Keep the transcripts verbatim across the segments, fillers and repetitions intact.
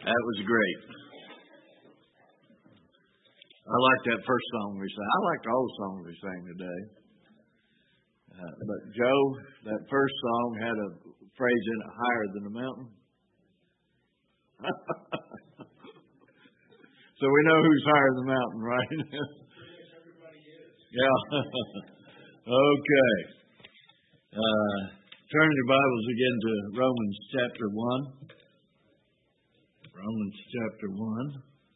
That was great. I like that first song we sang. I like the whole song we sang today. Uh, but Joe, that first song had a phrase in it, higher than the mountain. So we know who's higher than the mountain, right? Everybody is. Yeah. Okay. Uh, turn your Bibles again to Romans chapter one. Romans chapter one.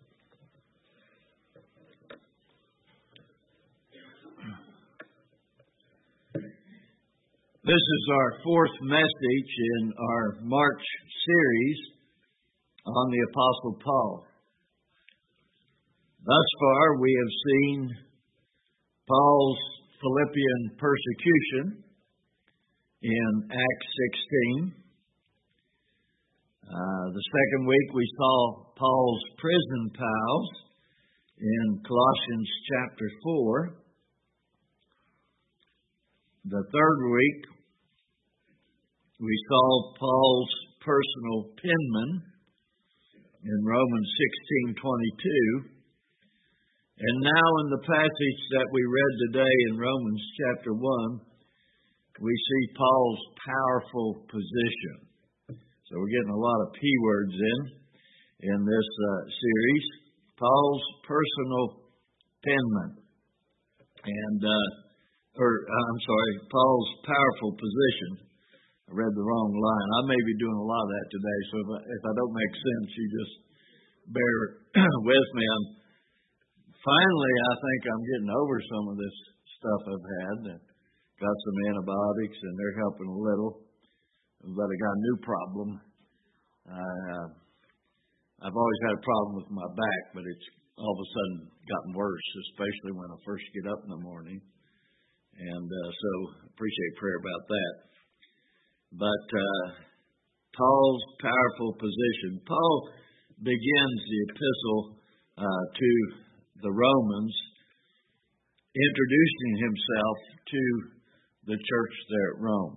This is our fourth message in our March series on the Apostle Paul. Thus far, we have seen Paul's Philippian persecution in Acts sixteen. Uh, the second week, we saw Paul's prison pals in Colossians chapter four. The third week, we saw Paul's personal penman in Romans sixteen twenty-two. And now in the passage that we read today in Romans chapter one, we see Paul's powerful position. So we're getting a lot of P words in, in this uh, series. Paul's personal penman. And, uh, or I'm sorry, Paul's powerful position. I read the wrong line. I may be doing a lot of that today, so if I, if I don't make sense, you just bear with me. I'm Finally, I think I'm getting over some of this stuff I've had. Got some antibiotics, and they're helping a little. But I got a new problem. Uh, I've always had a problem with my back, but it's all of a sudden gotten worse, especially when I first get up in the morning. And uh, so appreciate prayer about that. But uh, Paul's powerful position. Paul begins the epistle uh, to the Romans, introducing himself to the church there at Rome.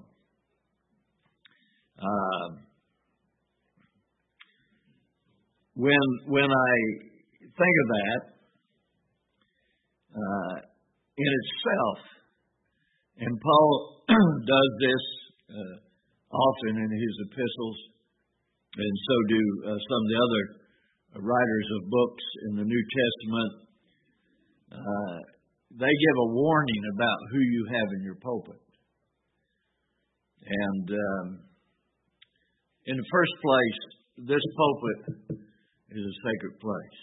Uh, when when I think of that, uh, in itself, and Paul does this uh, often in his epistles, and so do uh, some of the other writers of books in the New Testament. Uh, they give a warning about who you have in your pulpit. And um, in the first place, this pulpit is a sacred place.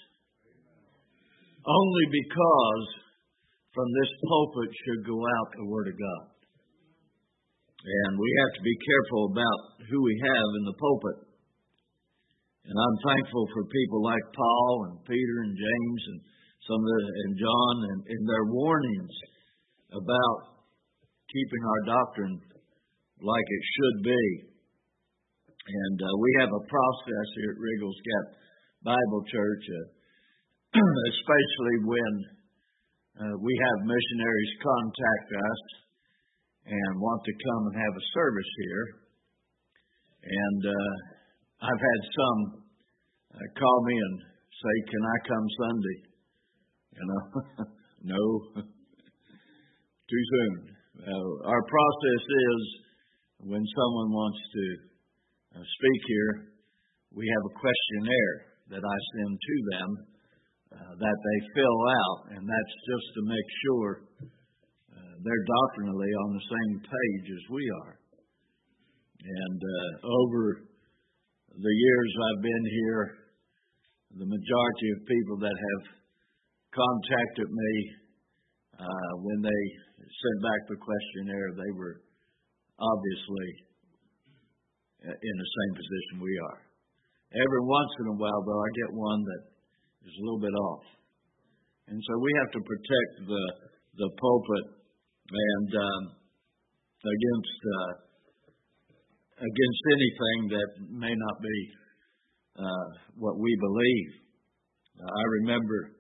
Only because from this pulpit should go out the Word of God. And we have to be careful about who we have in the pulpit. And I'm thankful for people like Paul and Peter and James and some of the, and John and, and their warnings about keeping our doctrine like it should be. And uh, we have a process here at Riggles Gap Bible Church, uh, especially when uh, we have missionaries contact us and want to come and have a service here. And uh, I've had some uh, call me and say, "Can I come Sunday?" You know, no, too soon. Uh, our process is when someone wants to uh, speak here, we have a questionnaire that I send to them uh, that they fill out, and that's just to make sure uh, they're doctrinally on the same page as we are. And uh, over the years I've been here, the majority of people that have contacted me uh, when they sent back the questionnaire, they were obviously in the same position we are. Every once in a while, though, I get one that is a little bit off. And so we have to protect the the pulpit and um, against uh, against anything that may not be uh, what we believe. Uh, I remember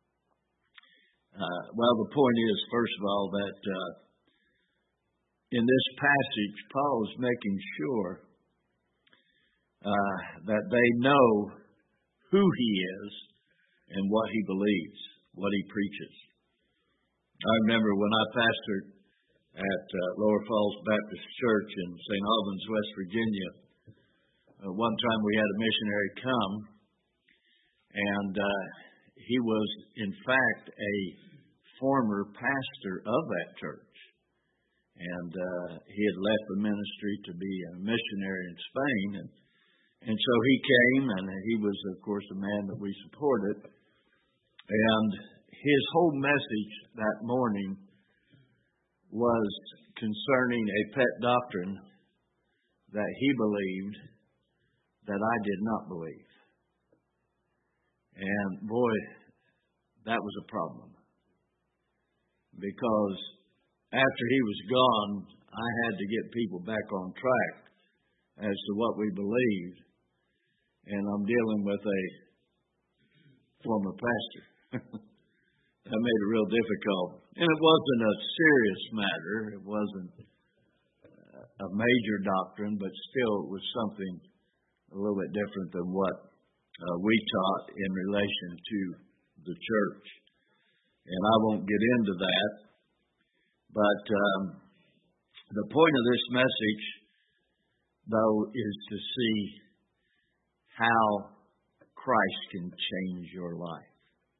Uh, well, the point is, first of all, that uh, in this passage, Paul is making sure uh, that they know who he is and what he believes, what he preaches. I remember when I pastored at uh, Lower Falls Baptist Church in Saint Albans, West Virginia, uh, one time we had a missionary come, and uh, he was, in fact, a former pastor of that church. And uh, he had left the ministry to be a missionary in Spain. And, and so he came, and he was, of course, a man that we supported. And his whole message that morning was concerning a pet doctrine that he believed that I did not believe. And boy, that was a problem. Because after he was gone, I had to get people back on track as to what we believed. And I'm dealing with a former pastor. That made it real difficult. And it wasn't a serious matter. It wasn't a major doctrine, but still it was something a little bit different than what uh, we taught in relation to the church. And I won't get into that. But um, the point of this message, though, is to see how Christ can change your life.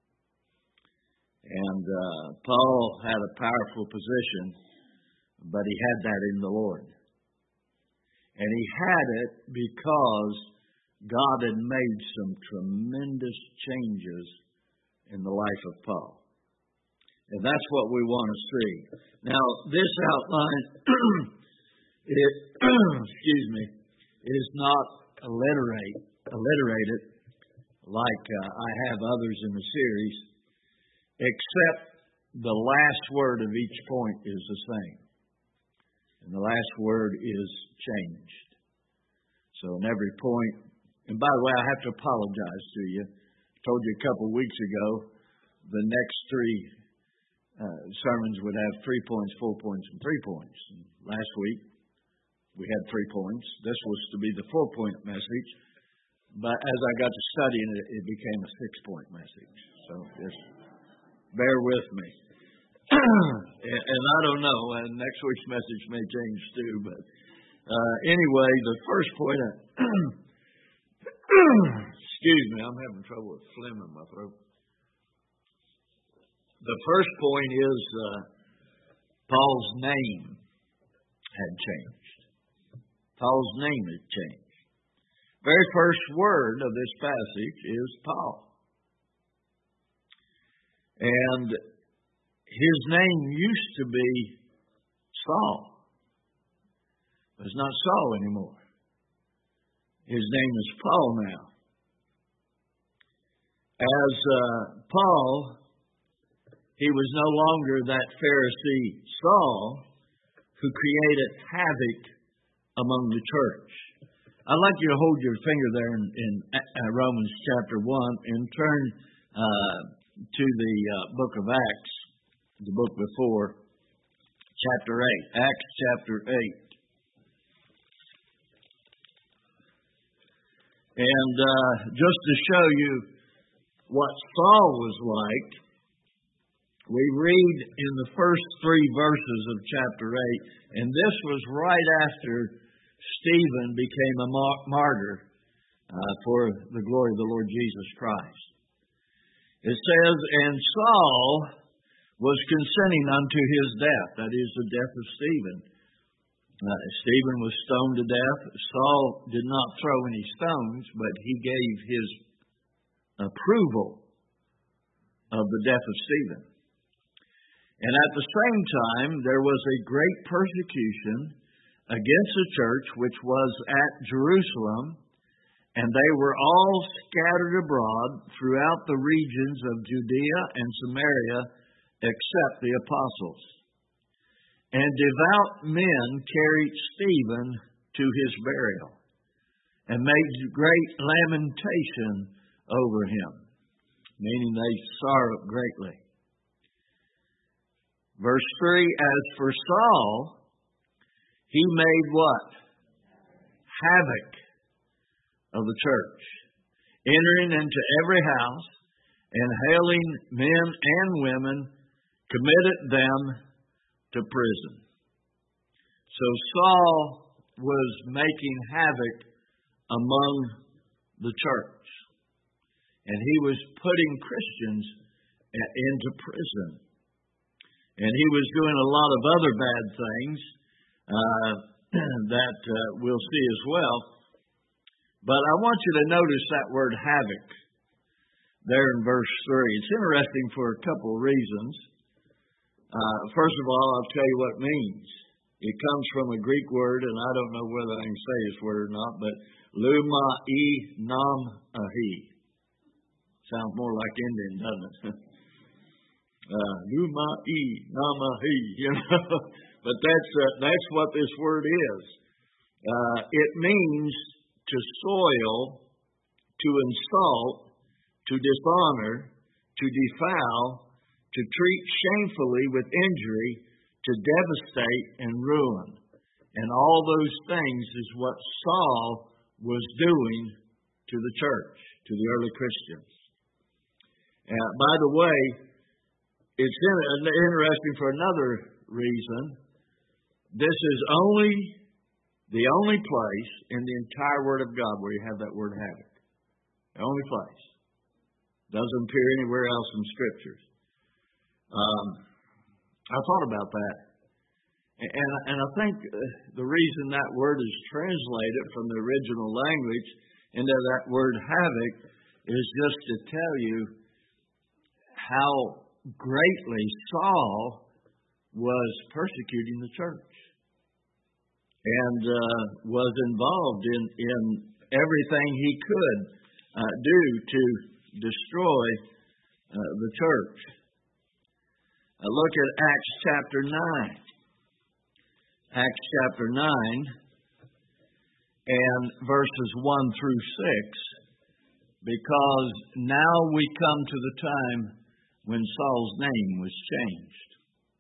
And uh, Paul had a powerful position, but he had that in the Lord. And he had it because God had made some tremendous changes in the life of Paul. And that's what we want to see. Now, this outline, it, excuse me, is not alliterate, alliterated like uh, I have others in the series, except the last word of each point is the same. And the last word is changed. So in every point, and by the way, I have to apologize to you. I told you a couple of weeks ago, the next three uh, sermons would have three points, four points, and three points. And last week, we had three points. This was to be the four-point message. But as I got to studying it, it became a six-point message. So just bear with me. and, and I don't know, and next week's message may change too. But uh, anyway, the first point, excuse me, I'm having trouble with phlegm in my throat. The first point is uh, Paul's name had changed. Paul's name had changed. Very first word of this passage is Paul. And his name used to be Saul. But it's not Saul anymore. His name is Paul now. As uh, Paul, he was no longer that Pharisee Saul who created havoc among the church. I'd like you to hold your finger there in, in uh, Romans chapter one and turn uh, to the uh, book of Acts, the book before, chapter eight. Acts chapter eight. And uh, just to show you what Saul was like, we read in the first three verses of chapter eight, and this was right after Stephen became a martyr uh, for the glory of the Lord Jesus Christ. It says, and Saul was consenting unto his death, that is, the death of Stephen. Uh, Stephen was stoned to death. Saul did not throw any stones, but he gave his approval of the death of Stephen. And at the same time, there was a great persecution against the church which was at Jerusalem, and they were all scattered abroad throughout the regions of Judea and Samaria, except the apostles. And devout men carried Stephen to his burial, and made great lamentation over him, meaning they sorrowed greatly. Verse three, as for Saul, he made what? Havoc of the church. entering into every house, and hailing men and women, committed them to prison. So Saul was making havoc among the church, and he was putting Christians into prison, and he was doing a lot of other bad things uh, that uh, we'll see as well. But I want you to notice that word havoc there in verse three. It's interesting for a couple of reasons. Uh, first of all, I'll tell you what it means. It comes from a Greek word, and I don't know whether I can say this word or not, but lumai nam ahi. Sounds more like Indian, doesn't it? uh, lumai nam ahi, you know. But that's uh, that's what this word is. Uh, it means to soil, to insult, to dishonor, to defile, to treat shamefully with injury, to devastate and ruin. And all those things is what Saul was doing to the church, to the early Christians. Uh, by the way, it's in, interesting for another reason. This is only the only place in the entire Word of God where you have that word havoc. The only place. Doesn't appear anywhere else in Scriptures. Um, I thought about that. And, and I think the reason that word is translated from the original language into that word havoc is just to tell you how greatly Saul was persecuting the church and uh, was involved in, in everything he could uh, do to destroy uh, the church. Uh, look at Acts chapter nine. Acts chapter nine and verses one through six, because now we come to the time when Saul's name was changed.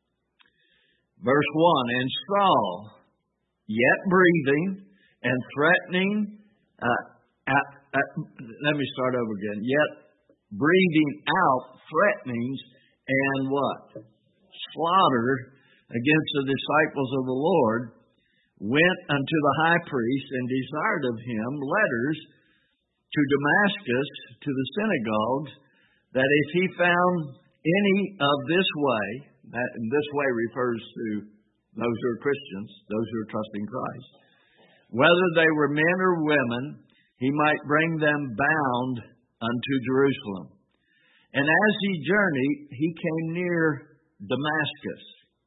Verse one, and Saul, yet breathing and threatening, uh, at, at, let me start over again, yet breathing out threatenings and what? Slaughter against the disciples of the Lord, went unto the high priest and desired of him letters to Damascus, to the synagogues, that if he found any of this way, that and this way refers to those who are Christians, those who are trusting Christ, whether they were men or women, he might bring them bound unto Jerusalem. And as he journeyed, he came near Damascus.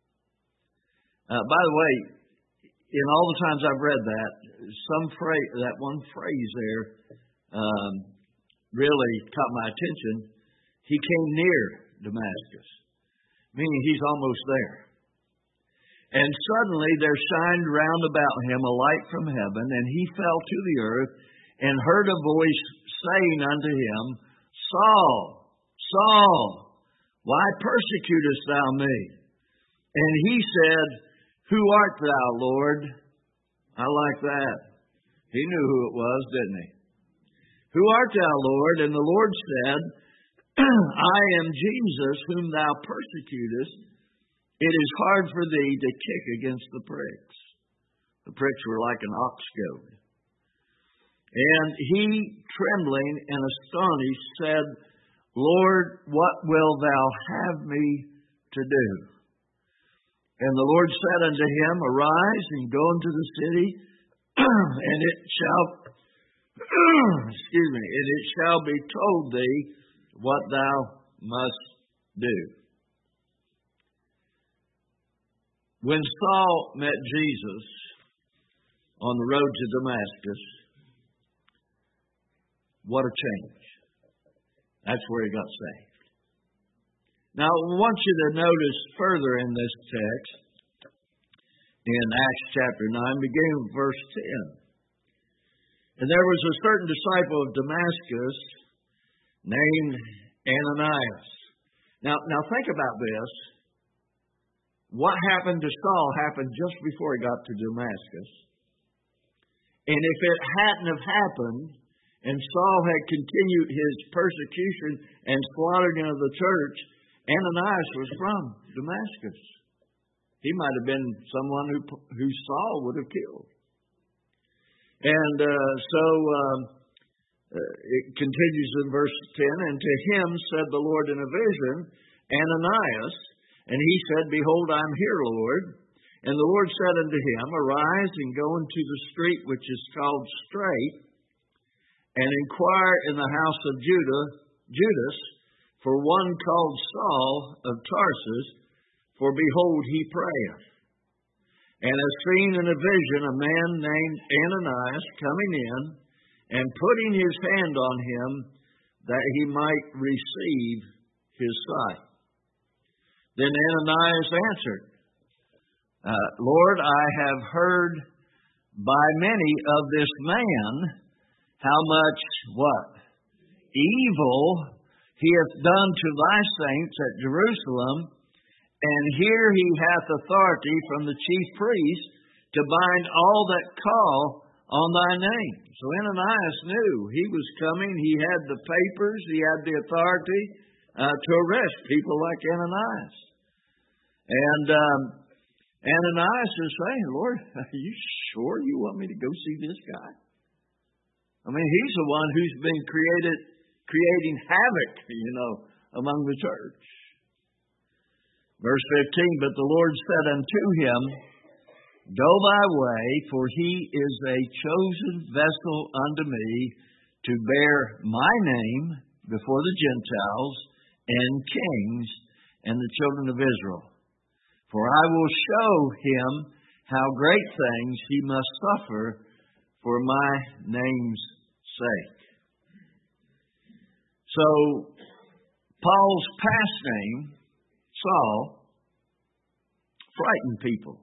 Uh, by the way, in all the times I've read that, some phrase, that one phrase there um, really caught my attention. He came near Damascus, meaning he's almost there. And suddenly there shined round about him a light from heaven, and he fell to the earth and heard a voice saying unto him, Saul, Saul, why persecutest thou me? And he said, Who art thou, Lord? I like that. He knew who it was, didn't he? Who art thou, Lord? And the Lord said, I am Jesus whom thou persecutest. It is hard for thee to kick against the pricks. The pricks were like an ox goad. And he, trembling and astonished, said, Lord, what wilt thou have me to do? And the Lord said unto him, Arise and go into the city, and it shall, excuse me, and it shall be told thee what thou must do. When Saul met Jesus on the road to Damascus, what a change. That's where he got saved. Now, I want you to notice further in this text, in Acts chapter nine, beginning with verse ten. And there was a certain disciple of Damascus named Ananias. Now, now think about this. What happened to Saul happened just before he got to Damascus. And if it hadn't have happened, and Saul had continued his persecution and slaughtering of the church, Ananias was from Damascus. He might have been someone who, who Saul would have killed. And uh, so um, uh, it continues in verse ten, and to him said the Lord in a vision, Ananias, and he said, Behold, I am here, Lord. And the Lord said unto him, Arise and go into the street which is called Straight, and inquire in the house of Judah, Judas, for one called Saul of Tarsus, for behold, he prayeth. And has seen in a vision a man named Ananias coming in, and putting his hand on him, that he might receive his sight. Then Ananias answered, uh, Lord, I have heard by many of this man how much, what? Evil he hath done to thy saints at Jerusalem, and here he hath authority from the chief priest to bind all that call on thy name. So Ananias knew he was coming. He had the papers. He had the authority uh, to arrest people like Ananias. And um, Ananias is saying, Lord, are you sure you want me to go see this guy? I mean, he's the one who's been created, creating havoc, you know, among the church. Verse fifteen, but the Lord said unto him, Go thy way, for he is a chosen vessel unto me to bear my name before the Gentiles and kings and the children of Israel. For I will show him how great things he must suffer for my name's sake. So, Paul's past name, Saul, frightened people.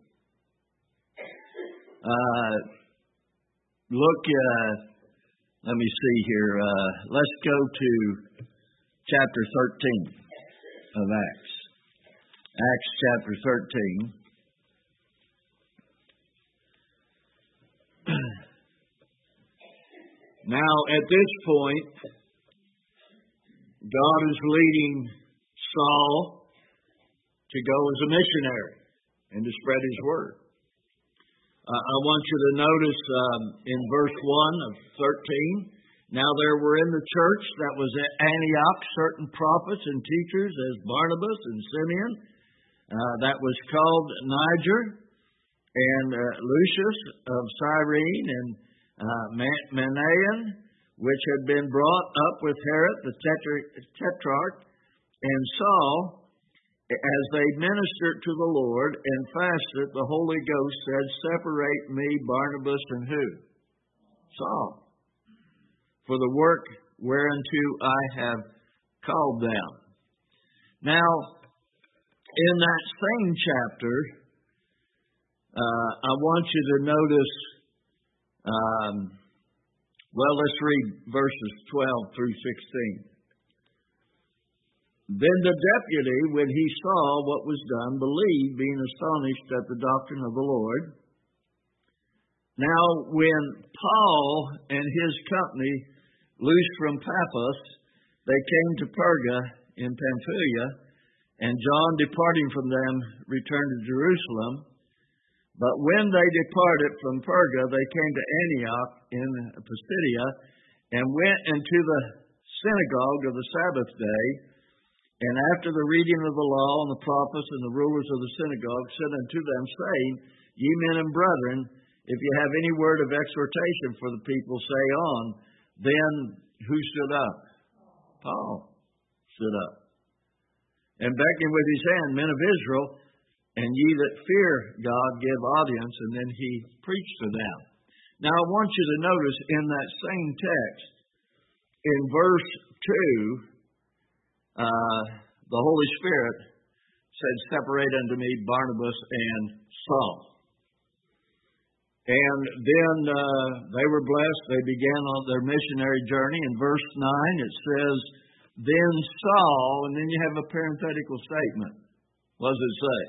Uh, look, uh, let me see here. Uh, let's go to chapter thirteen of Acts. Acts chapter thirteen. Now, at this point, God is leading Saul to go as a missionary and to spread his word. Uh, I want you to notice um, in verse one of thirteen, now there were in the church that was at Antioch certain prophets and teachers as Barnabas and Simeon, uh, that was called Niger, and uh, Lucius of Cyrene, and uh, Manaen, which had been brought up with Herod the tetrarch, and Saul, as they ministered to the Lord and fasted, the Holy Ghost said, Separate me, Barnabas, and who? Saul, for the work whereunto I have called them. Now, in that same chapter, uh, I want you to notice, um, well, let's read verses twelve through sixteen. Then the deputy, when he saw what was done, believed, being astonished at the doctrine of the Lord. Now, when Paul and his company loosed from Paphos, they came to Perga in Pamphylia, and John, departing from them, returned to Jerusalem. But when they departed from Perga, they came to Antioch in Pisidia, and went into the synagogue of the Sabbath day. And after the reading of the law and the prophets and the rulers of the synagogue said unto them, saying, Ye men and brethren, if you have any word of exhortation for the people, say on. Then who stood up? Paul stood up. And beckoning with his hand, men of Israel, and ye that fear God, give audience. And then he preached to them. Now I want you to notice in that same text, in verse two, Uh, the Holy Spirit said, Separate unto me Barnabas and Saul. And then uh, they were blessed. They began on their missionary journey. In verse nine it says, Then Saul, and then you have a parenthetical statement. What does it say?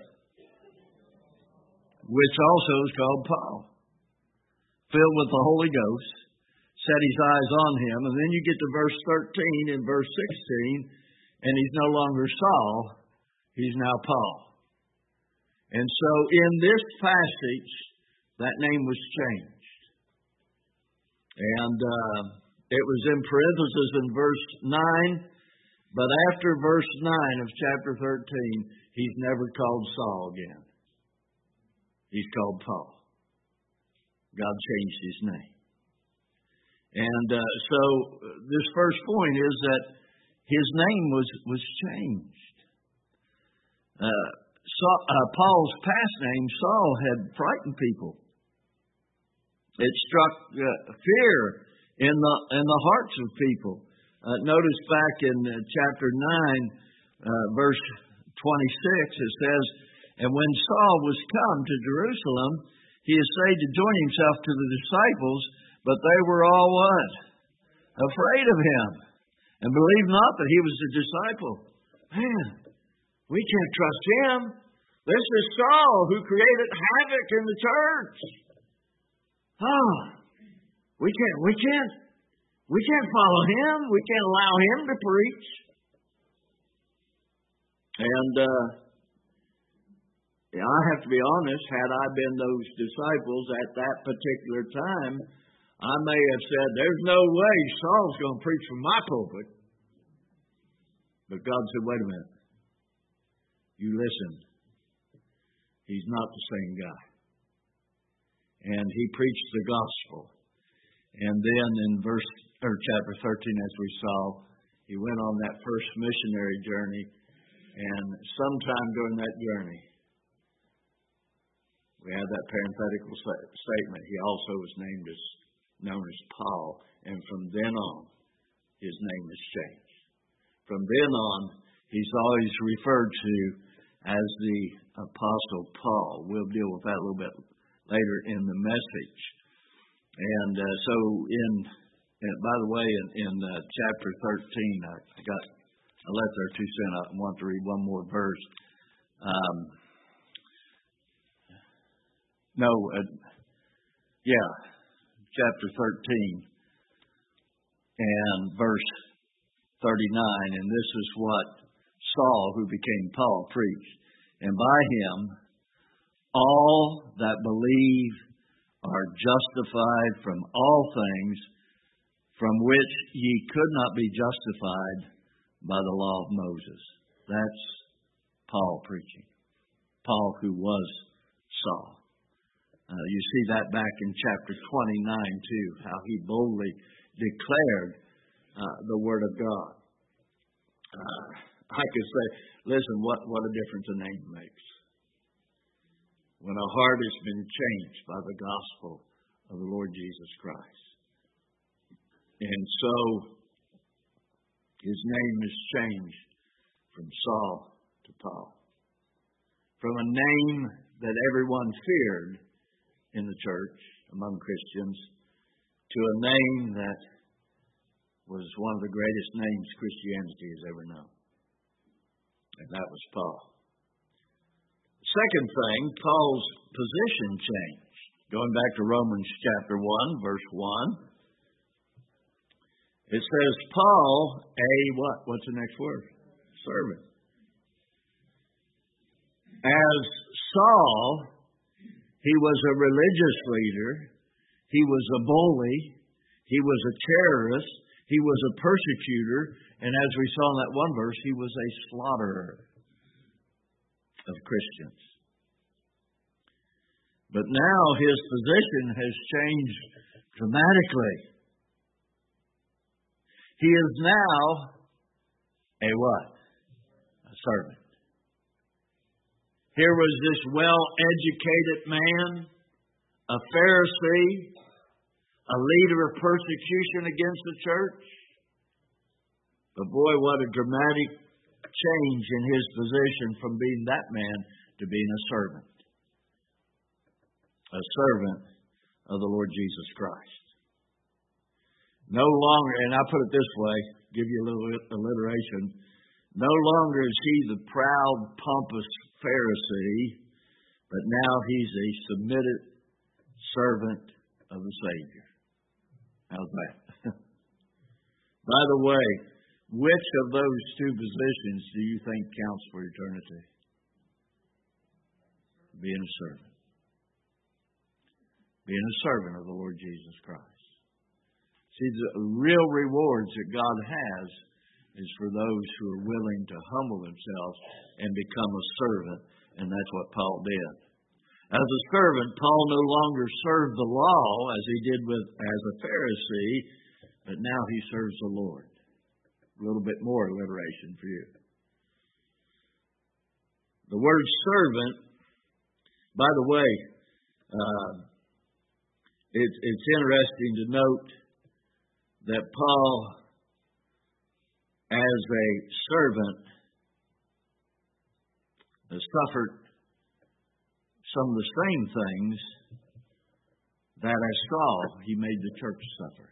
Which also is called Paul, filled with the Holy Ghost, set his eyes on him. And then you get to verse thirteen and verse sixteen, and he's no longer Saul, he's now Paul. And so in this passage, that name was changed. And uh, it was in parentheses in verse nine, but after verse nine of chapter thirteen, he's never called Saul again. He's called Paul. God changed his name. And uh, so this first point is that his name was, was changed. Uh, Saul, uh, Paul's past name, Saul, had frightened people. It struck uh, fear in the in the hearts of people. Uh, notice back in uh, chapter nine, uh, verse twenty-six, it says, "And when Saul was come to Jerusalem, he essayed to join himself to the disciples, but they were all what? Afraid of him, and believed not that he was a disciple." Man, we can't trust him. This is Saul who created havoc in the church. Oh, we can't, we can't, we can't follow him. We can't allow him to preach. And uh, yeah, I have to be honest, had I been those disciples at that particular time, I may have said, there's no way Saul's going to preach from my pulpit. But God said, wait a minute. You listen. He's not the same guy. And he preached the gospel. And then in verse or chapter thirteen, as we saw, he went on that first missionary journey. And sometime during that journey, we had that parenthetical statement. He also was named as known as Paul. And from then on, his name is changed. From then on, he's always referred to as the Apostle Paul. We'll deal with that a little bit later in the message. And uh, so, in and by the way, in, in uh, chapter thirteen, I, I got I left there two cents. I want to read one more verse. Um, no, uh, yeah, chapter thirteen and verse thirty-nine, and this is what Saul, who became Paul, preached. And by him, all that believe are justified from all things from which ye could not be justified by the law of Moses. That's Paul preaching. Paul, who was Saul. Uh, you see that back in chapter twenty-nine, too, how he boldly declared uh, the Word of God. Uh, I could say, listen, what, what a difference a name makes. When a heart has been changed by the gospel of the Lord Jesus Christ. And so, his name is changed from Saul to Paul. From a name that everyone feared in the church, among Christians, to a name that was one of the greatest names Christianity has ever known. And that was Paul. Second thing, Paul's position changed. Going back to Romans chapter one, verse one. It says, Paul, a what? What's the next word? Servant. As Saul, he was a religious leader. He was a bully. He was a terrorist. He was a persecutor. And as we saw in that one verse, he was a slaughterer of Christians. But now his position has changed dramatically. He is now a what? A servant. Here was this well-educated man, a Pharisee, a leader of persecution against the church. But boy, what a dramatic change in his position from being that man to being a servant. A servant of the Lord Jesus Christ. No longer, and I put it this way, give you a little alliteration, no longer is he the proud, pompous Pharisee, but now he's a submitted servant of the Savior. How's that? By the way, which of those two positions do you think counts for eternity? Being a servant. Being a servant of the Lord Jesus Christ. See, the real rewards that God has is for those who are willing to humble themselves and become a servant, and that's what Paul did. As a servant, Paul no longer served the law as he did with as a Pharisee, but now he serves the Lord. A little bit more alliteration for you. The word servant, by the way, uh, it, it's interesting to note that Paul, as a servant, suffered some of the same things that as Saul, he made the church suffer.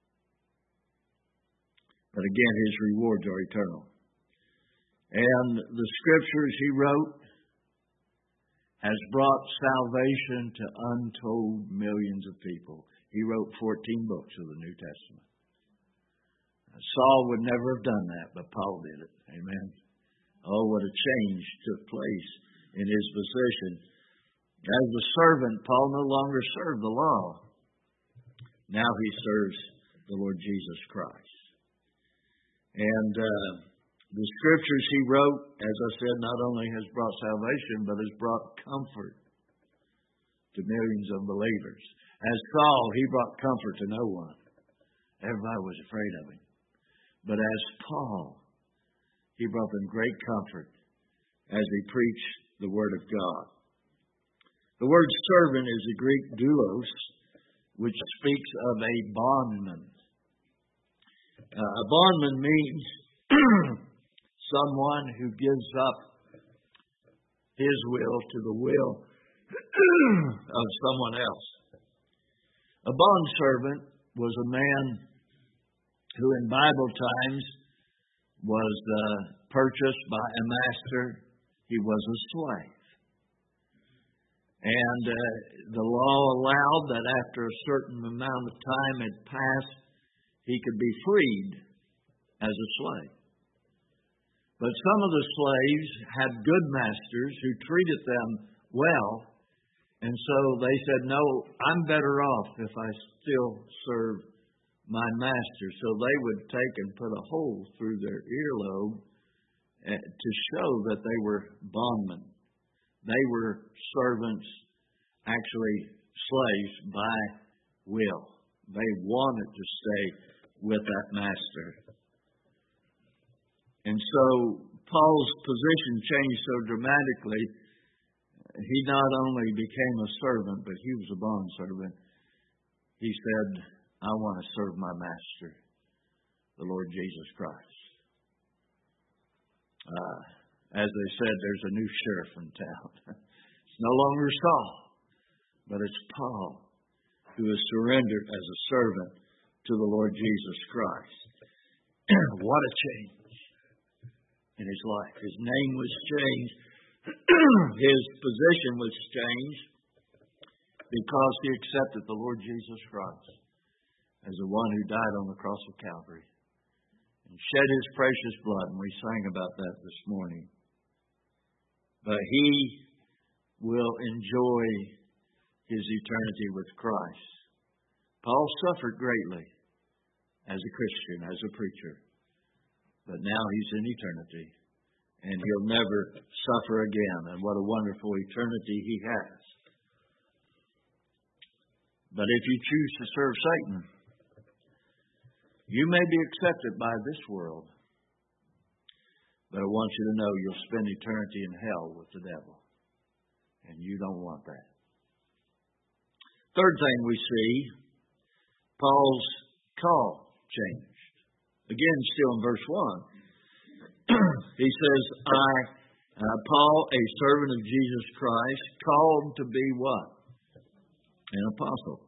But again, his rewards are eternal. And the scriptures he wrote has brought salvation to untold millions of people. He wrote fourteen books of the New Testament. Saul would never have done that, but Paul did it. Amen. Oh, what a change took place in his position. As a servant, Paul no longer served the law. Now he serves the Lord Jesus Christ. And uh, the scriptures he wrote, as I said, not only has brought salvation, but has brought comfort to millions of believers. As Saul, he brought comfort to no one. Everybody was afraid of him. But as Paul, he brought them great comfort as he preached the Word of God. The word servant is the Greek doulos, which speaks of a bondman. Uh, a bondman means someone who gives up his will to the will of someone else. A bondservant was a man who in Bible times was uh, purchased by a master. He was a slave. And uh, the law allowed that after a certain amount of time had passed, he could be freed as a slave. But some of the slaves had good masters who treated them well, and so they said, no, I'm better off if I still serve my master. So they would take and put a hole through their earlobe to show that they were bondmen. They were servants, actually slaves by will. They wanted to stay with that master. And so Paul's position changed so dramatically. He not only became a servant, but he was a bondservant. He said, I want to serve my master, the Lord Jesus Christ. Uh, as they said, there's a new sheriff in town. It's no longer Saul, but it's Paul who is surrendered as a servant to the Lord Jesus Christ. What a change in his life. His name was changed. His position was changed because he accepted the Lord Jesus Christ as the one who died on the cross of Calvary and shed his precious blood. And we sang about that this morning. But he will enjoy his eternity with Christ. Paul suffered greatly as a Christian, as a preacher. But now he's in eternity. And he'll never suffer again. And what a wonderful eternity he has. But if you choose to serve Satan, you may be accepted by this world. But I want you to know you'll spend eternity in hell with the devil. And you don't want that. Third thing we see, Paul's call changed. Again, still in verse one. He says, I, uh, Paul, a servant of Jesus Christ, called to be what? An apostle.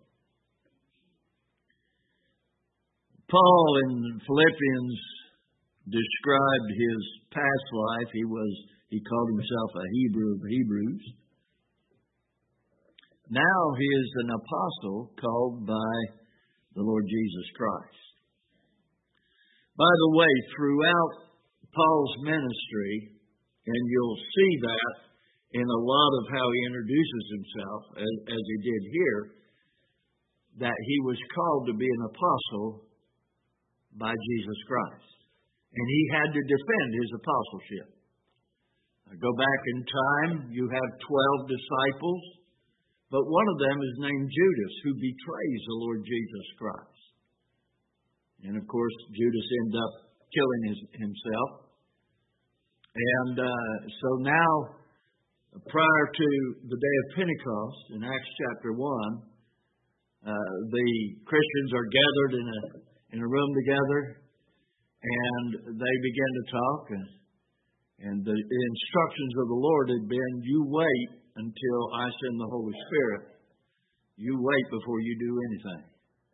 Paul in Philippians described his past life. He was, he called himself a Hebrew of Hebrews. Now he is an apostle called by the Lord Jesus Christ. By the way, throughout Paul's ministry, and you'll see that in a lot of how he introduces himself, as, as he did here, that he was called to be an apostle by Jesus Christ. And he had to defend his apostleship. Now, go back in time, you have twelve disciples, but one of them is named Judas, who betrays the Lord Jesus Christ. And of course, Judas ended up killing his, himself. And uh, so now, prior to the day of Pentecost, in Acts chapter one, uh, the Christians are gathered in a in a room together, and they begin to talk. And, and the, the instructions of the Lord had been, you wait until I send the Holy Spirit. You wait before you do anything.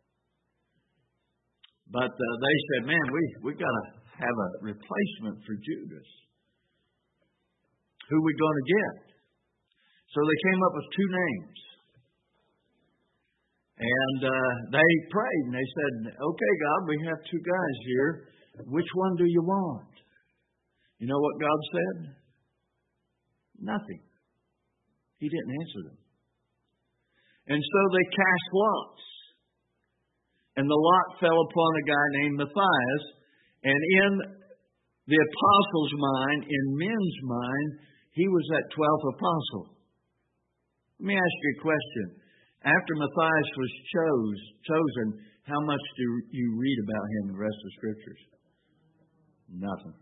But uh, they said, man, we we got to have a replacement for Judas. Who are we going to get? So they came up with two names. And uh, they prayed and they said, okay, God, we have two guys here. Which one do you want? You know what God said? Nothing. He didn't answer them. And so they cast lots. And the lot fell upon a guy named Matthias. And in the apostles' mind, in men's mind, he was that twelfth apostle. Let me ask you a question. After Matthias was chose, chosen, how much do you read about him in the rest of the Scriptures? Nothing.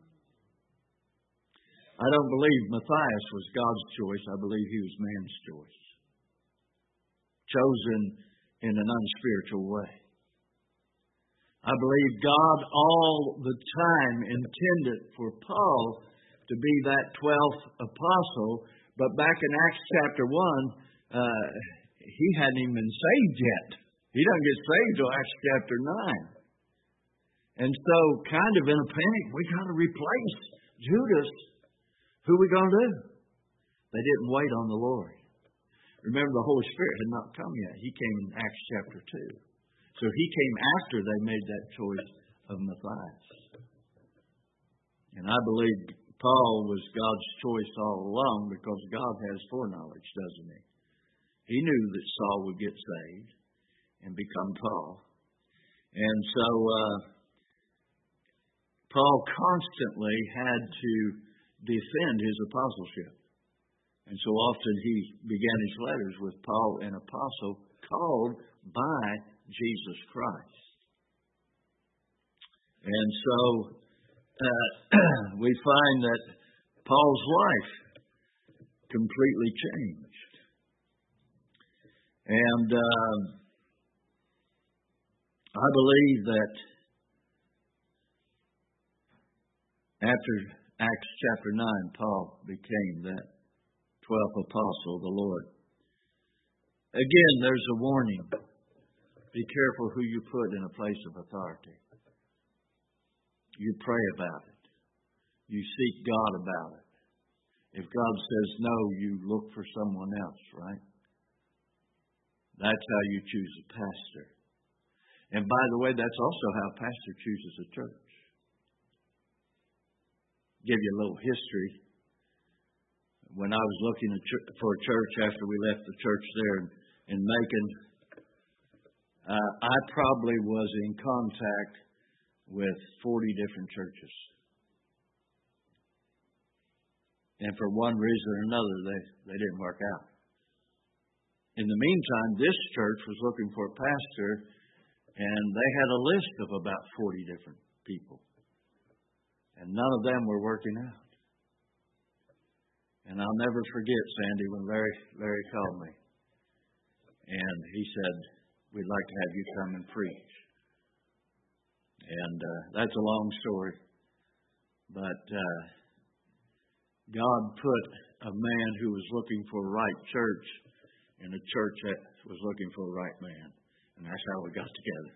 I don't believe Matthias was God's choice. I believe he was man's choice. Chosen in an unspiritual way. I believe God all the time intended for Paul to be that twelfth apostle, but back in Acts chapter one, uh, he hadn't even been saved yet. He doesn't get saved till Acts chapter nine. And so, kind of in a panic, we got to replace Judas. Who are we going to do? They didn't wait on the Lord. Remember, the Holy Spirit had not come yet. He came in Acts chapter two. So he came after they made that choice of Matthias. And I believe Paul was God's choice all along because God has foreknowledge, doesn't he? He knew that Saul would get saved and become Paul. And so uh, Paul constantly had to defend his apostleship. And so often he began his letters with Paul, an apostle called by Jesus Christ. And so uh, we find that Paul's life completely changed. And uh, I believe that after Acts chapter nine, Paul became that twelfth apostle of the Lord. Again, there's a warning. Be careful who you put in a place of authority. You pray about it. You seek God about it. If God says no, you look for someone else, right? That's how you choose a pastor. And by the way, that's also how a pastor chooses a church. Give you a little history. When I was looking for a church after we left the church there in, in Macon, uh, I probably was in contact with forty different churches. And for one reason or another, they, they didn't work out. In the meantime, this church was looking for a pastor, and they had a list of about forty different people. And none of them were working out. And I'll never forget, Sandy, when Larry, Larry called me. And he said, we'd like to have you come and preach. And uh, that's a long story. But uh, God put a man who was looking for a right church in a church that was looking for a right man. And that's how we got together.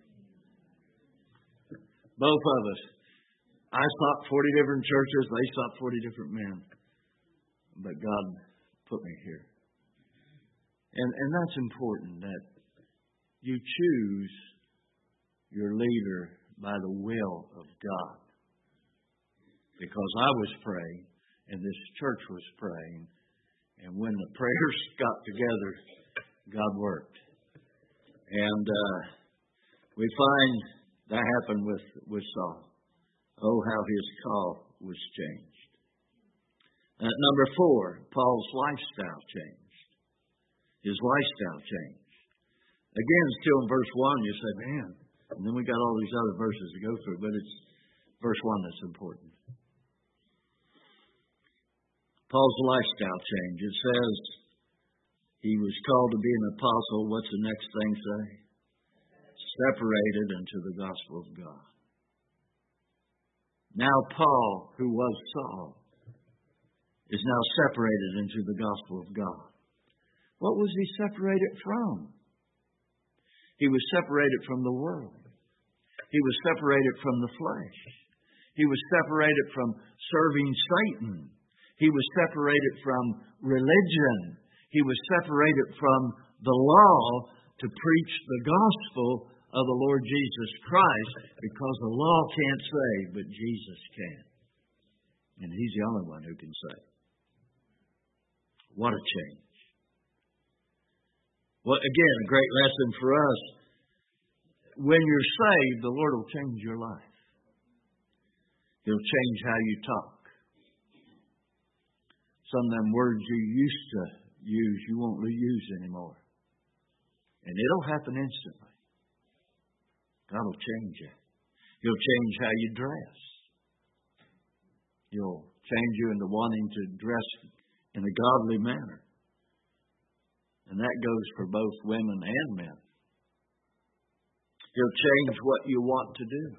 Both of us. I sought forty different churches. They sought forty different men. But God put me here. And, and that's important, that you choose your leader by the will of God. Because I was praying, and this church was praying, and when the prayers got together, God worked. And uh, we find that happened with, with Saul. Oh, how his call was changed. Uh, number four, Paul's lifestyle changed. His lifestyle changed. Again, still in verse one, you say, man, and then we got all these other verses to go through, but it's verse one that's important. Paul's lifestyle change. It says he was called to be an apostle. What's the next thing say? Separated unto the gospel of God. Now Paul, who was Saul, is now separated into the gospel of God. What was he separated from? He was separated from the world. He was separated from the flesh. He was separated from serving Satan. He was separated from religion. He was separated from the law to preach the gospel of the Lord Jesus Christ, because the law can't save, but Jesus can. And He's the only one who can save. What a change. Well, again, a great lesson for us. When you're saved, the Lord will change your life. He'll change how you talk. Some of them words you used to use, you won't use anymore. And it'll happen instantly. God will change you. He'll change how you dress. He'll change you into wanting to dress in a godly manner. And that goes for both women and men. He'll change what you want to do.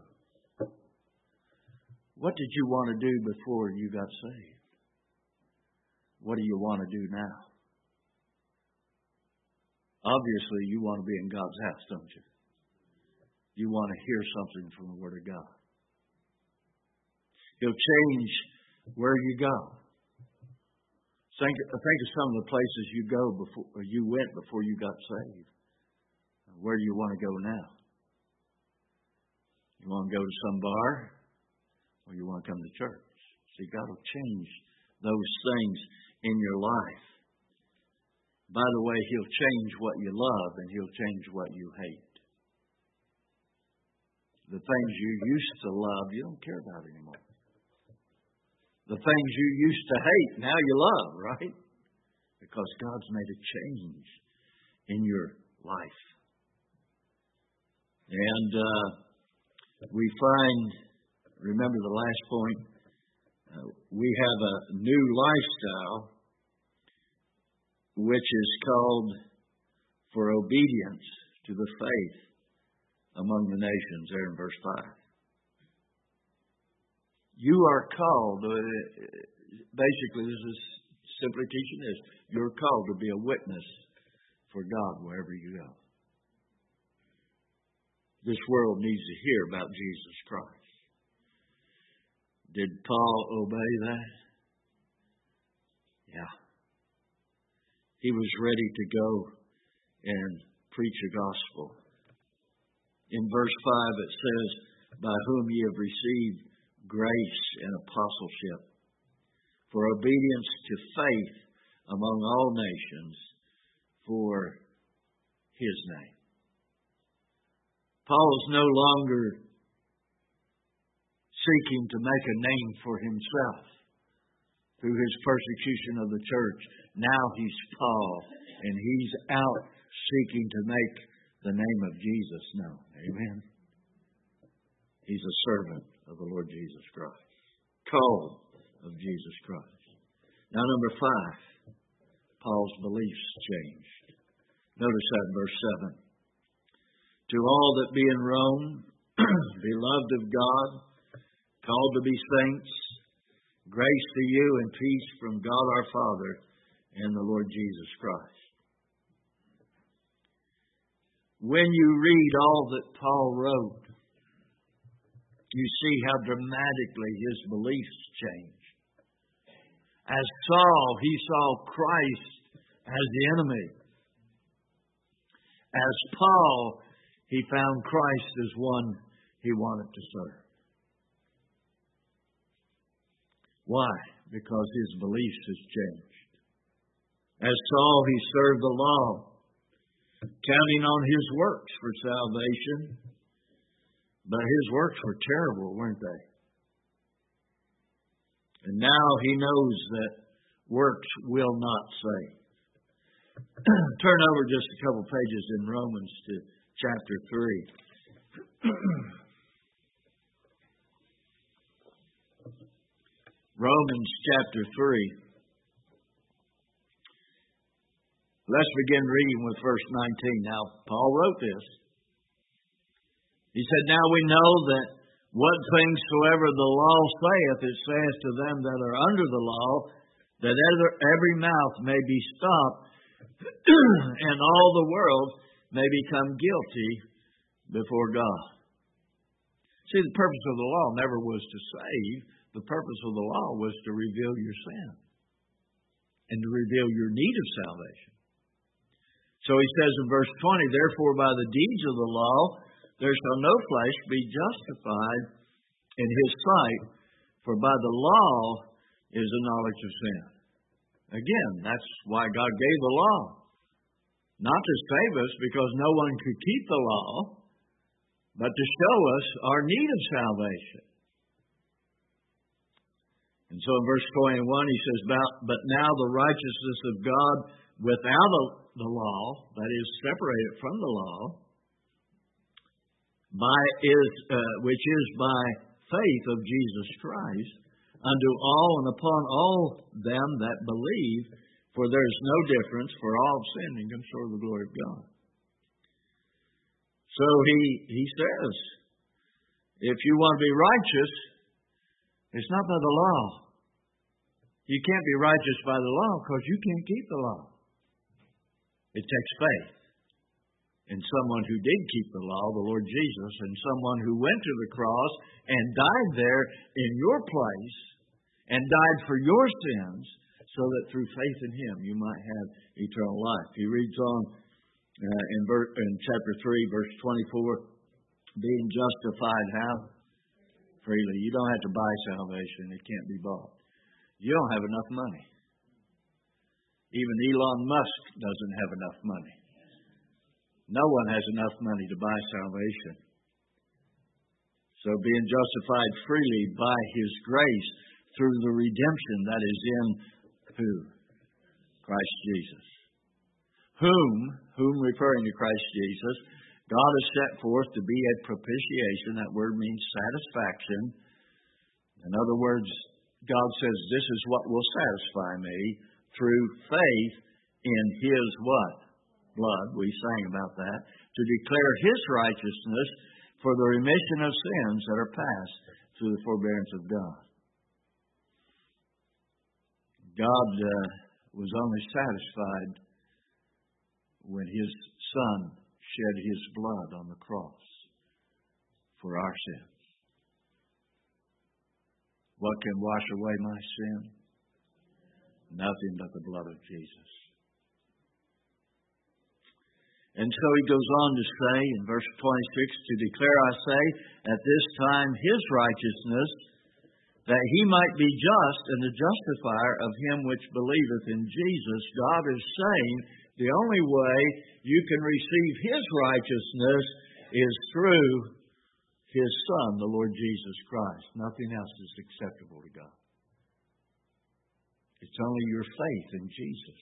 What did you want to do before you got saved? What do you want to do now? Obviously, you want to be in God's house, don't you? You want to hear something from the Word of God. He'll change where you go. Think, think of some of the places you go before, or you went before you got saved. Where do you want to go now? You want to go to some bar, or you want to come to church? See, God will change those things in your life. By the way, He'll change what you love, and He'll change what you hate. The things you used to love, you don't care about anymore. The things you used to hate, now you love, right? Because God's made a change in your life. And uh, we find, remember the last point, uh, we have a new lifestyle, which is called for obedience to the faith among the nations, there in verse five. You are called, basically this is simply teaching this, you're called to be a witness for God wherever you go. This world needs to hear about Jesus Christ. Did Paul obey that? Yeah. He was ready to go and preach the gospel. In verse five it says, by whom ye have received grace and apostleship for obedience to faith among all nations for His name. Paul is no longer seeking to make a name for himself through his persecution of the church. Now he's Paul, and he's out seeking to make the name of Jesus known. Amen. He's a servant of the Lord Jesus Christ, called of Jesus Christ. Now, number five, Paul's beliefs changed. Notice that in verse seven. To all that be in Rome, beloved of God, called to be saints, grace to you and peace from God our Father and the Lord Jesus Christ. When you read all that Paul wrote, you see how dramatically his beliefs changed. As Saul, he saw Christ as the enemy. As Paul, he found Christ as one he wanted to serve. Why? Because his beliefs has changed. As Saul, he served the law, counting on his works for salvation. But his works were terrible, weren't they? And now he knows that works will not save. Turn over just a couple pages in Romans to chapter three. Romans chapter three. Let's begin reading with verse nineteen. Now, Paul wrote this. He said, "Now we know that what things soever the law saith, it saith to them that are under the law, that every mouth may be stopped, and all the world may become guilty before God." See, the purpose of the law never was to save. The purpose of the law was to reveal your sin and to reveal your need of salvation. So he says in verse twenty, "Therefore by the deeds of the law there shall no flesh be justified in his sight, for by the law is the knowledge of sin." Again, that's why God gave the law. Not to save us, because no one could keep the law, but to show us our need of salvation. And so in verse twenty-one he says, "But now the righteousness of God without the law," that is, separated from the law, by is uh, which is by faith of Jesus Christ, unto all and upon all them that believe, for there is no difference, for all have sinned and come short of the glory of God. So he he says, if you want to be righteous, it's not by the law. You can't be righteous by the law because you can't keep the law. It takes faith in someone who did keep the law, the Lord Jesus, and someone who went to the cross and died there in your place and died for your sins, so that through faith in him you might have eternal life. He reads on uh, in, ver- in chapter three, verse twenty-four, being justified how? Freely. You don't have to buy salvation. It can't be bought. You don't have enough money. Even Elon Musk doesn't have enough money. No one has enough money to buy salvation. So being justified freely by his grace through the redemption that is in who? Christ Jesus. Whom, whom referring to Christ Jesus, God has set forth to be a propitiation. That word means satisfaction. In other words, God says, this is what will satisfy me through faith in his what? Blood. We sang about that. To declare his righteousness for the remission of sins that are past through the forbearance of God. God uh, was only satisfied when his Son shed his blood on the cross for our sins. What can wash away my sin? Nothing but the blood of Jesus. And so he goes on to say in verse twenty-six, to declare, I say, at this time his righteousness, that he might be just and the justifier of him which believeth in Jesus. God is saying the only way you can receive his righteousness is through his Son, the Lord Jesus Christ. Nothing else is acceptable to God. It's only your faith in Jesus.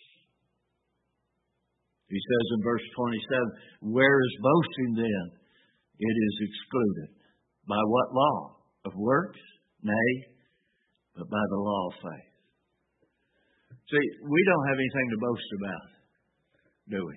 He says in verse twenty-seven, where is boasting then? It is excluded. By what law? Of works? Nay, but by the law of faith. See, we don't have anything to boast about, do we?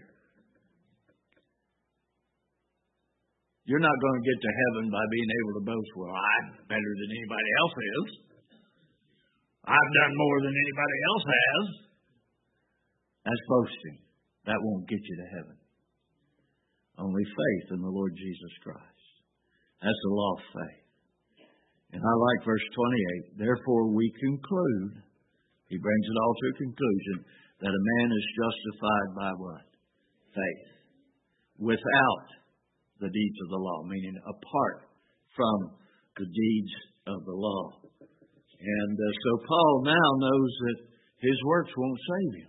You're not going to get to heaven by being able to boast, well, I'm better than anybody else is. I've done more than anybody else has. That's boasting. That won't get you to heaven. Only faith in the Lord Jesus Christ. That's the law of faith. And I like verse twenty-eight. Therefore we conclude, he brings it all to a conclusion, that a man is justified by what? Faith. Without the deeds of the law, meaning apart from the deeds of the law. And uh, so Paul now knows that his works won't save him.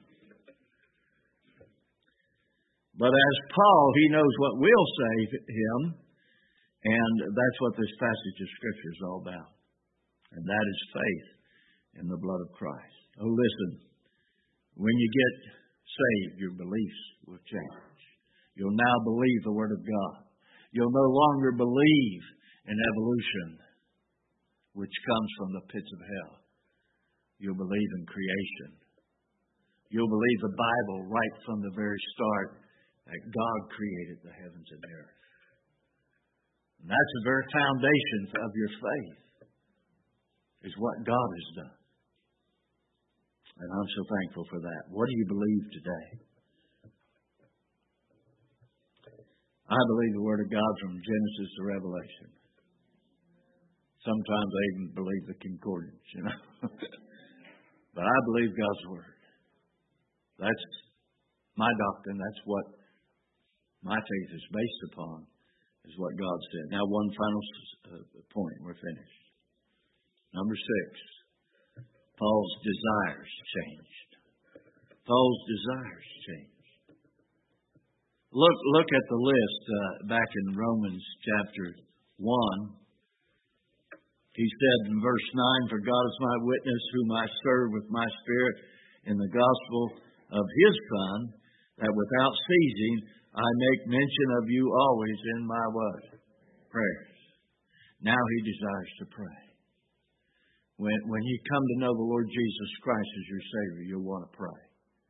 But as Paul, he knows what will save him, and that's what this passage of Scripture is all about. And that is faith in the blood of Christ. Oh, listen, when you get saved, your beliefs will change. You'll now believe the Word of God. You'll no longer believe in evolution, which comes from the pits of hell. You'll believe in creation. You'll believe the Bible right from the very start, that God created the heavens and the earth. And that's the very foundation of your faith, is what God has done. And I'm so thankful for that. What do you believe today? I believe the Word of God from Genesis to Revelation. Sometimes I even believe the concordance, you know. But I believe God's Word. That's my doctrine. That's what my faith is based upon, is what God said. Now, one final uh, point. We're finished. Number six. Paul's desires changed. Paul's desires changed. Look, look at the list uh, back in Romans chapter one. He said in verse nine, "For God is my witness, whom I serve with my spirit in the gospel of His Son, that without ceasing I make mention of you always in my what? Prayers." Now he desires to pray. When, when you come to know the Lord Jesus Christ as your Savior, you'll want to pray.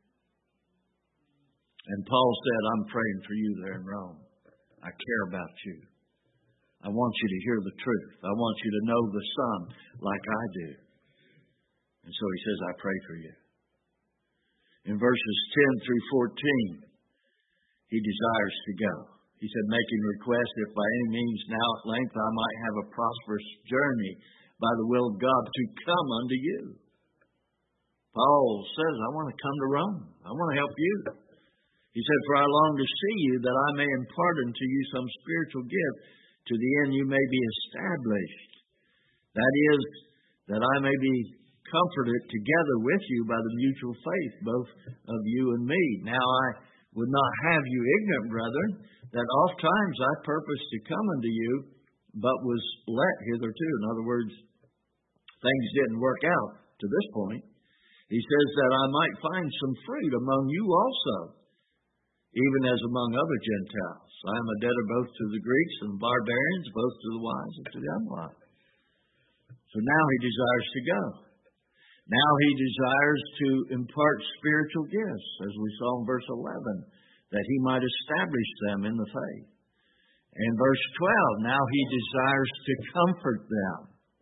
And Paul said, "I'm praying for you there in Rome. I care about you. I want you to hear the truth. I want you to know the Son like I do." And so he says, "I pray for you." In verses ten through fourteen, he desires to go. He said, "Making request, if by any means now at length I might have a prosperous journey by the will of God to come unto you." Paul says, "I want to come to Rome. I want to help you." He said, "For I long to see you, that I may impart unto you some spiritual gift, to the end you may be established. That is, that I may be comforted together with you by the mutual faith, both of you and me. Now I would not have you ignorant, brethren, that oft times I purposed to come unto you, but was let hitherto." In other words, things didn't work out to this point. He says that I might find some fruit among you also, even as among other Gentiles. I am a debtor both to the Greeks and barbarians, both to the wise and to the unwise. So now he desires to go. Now he desires to impart spiritual gifts, as we saw in verse eleven, that he might establish them in the faith. And verse twelve, now he desires to comfort them,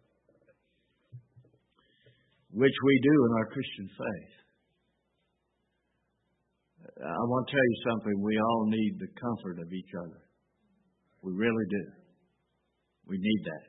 which we do in our Christian faith. I want to tell you something. We all need the comfort of each other. We really do. We need that.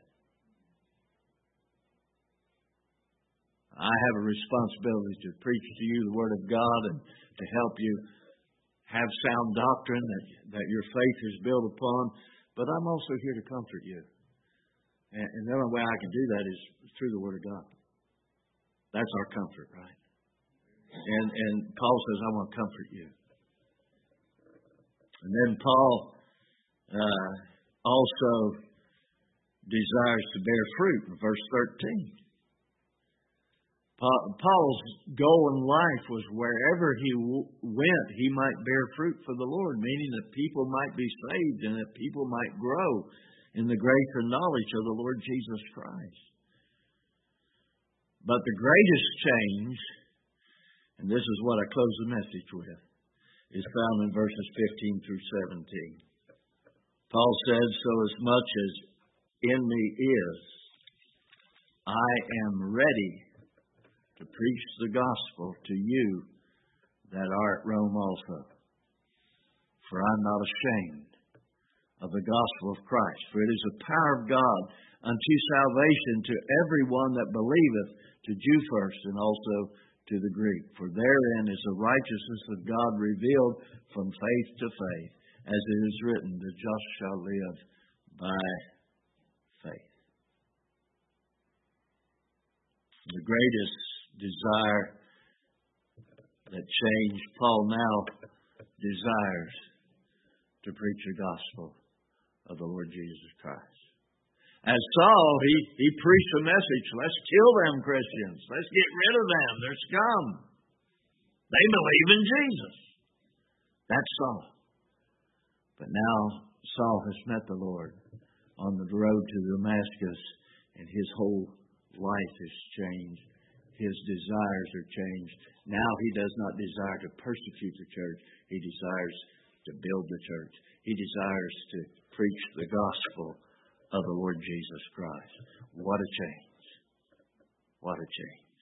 I have a responsibility to preach to you the Word of God and to help you have sound doctrine that, that your faith is built upon. But I'm also here to comfort you. And, and the only way I can do that is through the Word of God. That's our comfort, right? And, and Paul says, "I want to comfort you." And then Paul uh, also desires to bear fruit in verse thirteen. Paul's goal in life was wherever he went, he might bear fruit for the Lord, meaning that people might be saved and that people might grow in the grace and knowledge of the Lord Jesus Christ. But the greatest change, and this is what I close the message with, is found in verses fifteen through seventeen. Paul says, "So as much as in me is, I am ready to preach the gospel to you that are at Rome also. For I'm not ashamed of the gospel of Christ, for it is the power of God unto salvation to everyone that believeth, to Jew first and also to the Greek. For therein is the righteousness of God revealed from faith to faith. as it is written, the just shall live by faith. The greatest desire that changed, Paul now desires to preach the gospel of the Lord Jesus Christ. As Saul, he, he preached the message, let's kill them Christians. Let's get rid of them. They're scum. They believe in Jesus. That's Saul. But now Saul has met the Lord on the road to Damascus, and his whole life has changed. His desires are changed. Now he does not desire to persecute the church. He desires to build the church. He desires to preach the gospel of the Lord Jesus Christ. What a change. What a change.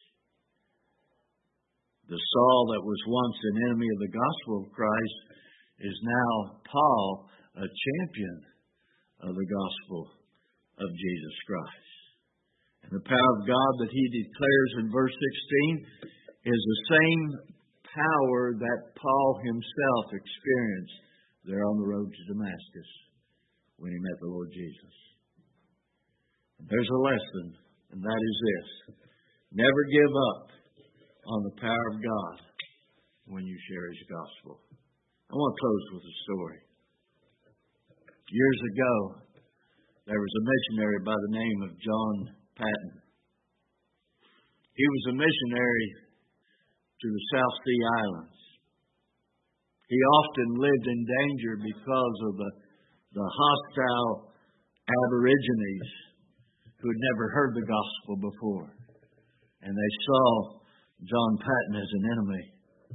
The Saul that was once an enemy of the gospel of Christ is now Paul, a champion of the gospel of Jesus Christ. And the power of God that he declares in verse sixteen is the same power that Paul himself experienced there on the road to Damascus when he met the Lord Jesus. There's a lesson, and that is this. Never give up on the power of God when you share His gospel. I want to close with a story. Years ago, there was a missionary by the name of John Paton. He was a missionary to the South Sea Islands. He often lived in danger because of the, the hostile Aborigines who had never heard the gospel before. And they saw John Paton as an enemy.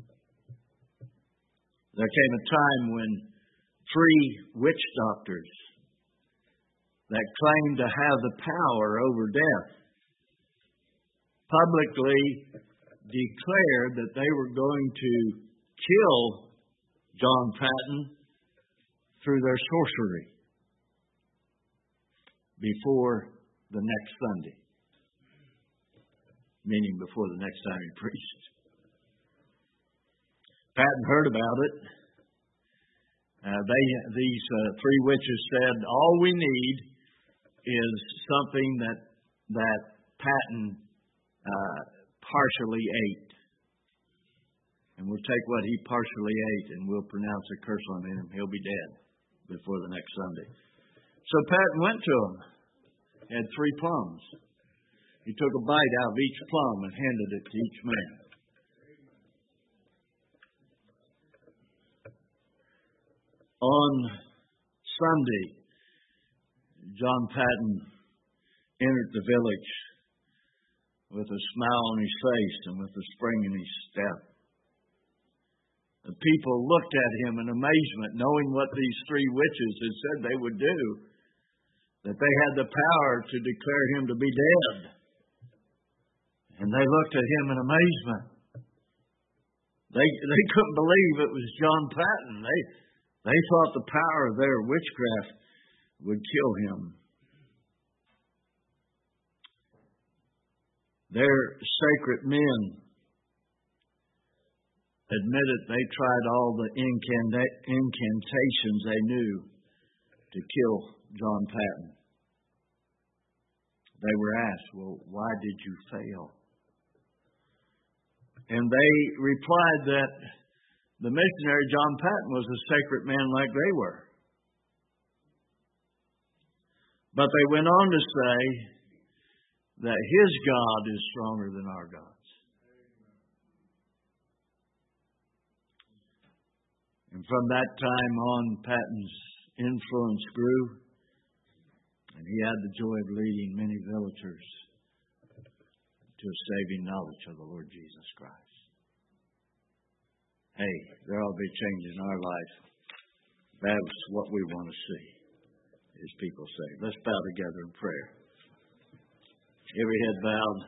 There came a time when three witch doctors that claimed to have the power over death publicly declared that they were going to kill John Paton through their sorcery before the next Sunday, meaning before the next time he preached. Paton heard about it. Uh, they, these uh, three witches said, all we need is something that that Paton uh, partially ate. And we'll take what he partially ate and we'll pronounce a curse on him. He'll be dead before the next Sunday. So Paton went to him. He had three plums. He took a bite out of each plum and handed it to each man. On Sunday, John Paton entered the village with a smile on his face and with a spring in his step. The people looked at him in amazement, knowing what these three witches had said they would do, that they had the power to declare him to be dead. And they looked at him in amazement. They they couldn't believe it was John Paton. They they thought the power of their witchcraft would kill him. Their sacred men admitted they tried all the incanta- incantations they knew to kill John Paton. They were asked, well, why did you fail? And they replied that the missionary John Paton was a sacred man like they were. But they went on to say that his God is stronger than our gods. And from that time on, Paton's influence grew, and he had the joy of leading many villagers to a saving knowledge of the Lord Jesus Christ. Hey, there ought to be change in our life. That's what we want to see, as people say. Let's bow together in prayer. Every head bowed,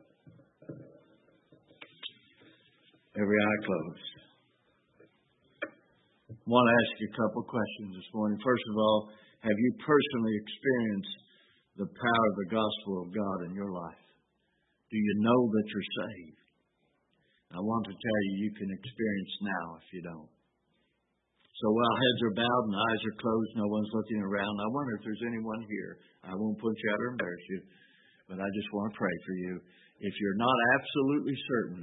every eye closed. I want to ask you a couple questions this morning. First of all, have you personally experienced the power of the gospel of God in your life? Do you know that you're saved? I want to tell you, you can experience now if you don't. So while heads are bowed and eyes are closed, no one's looking around, I wonder if there's anyone here. I won't put you out or embarrass you, but I just want to pray for you. If you're not absolutely certain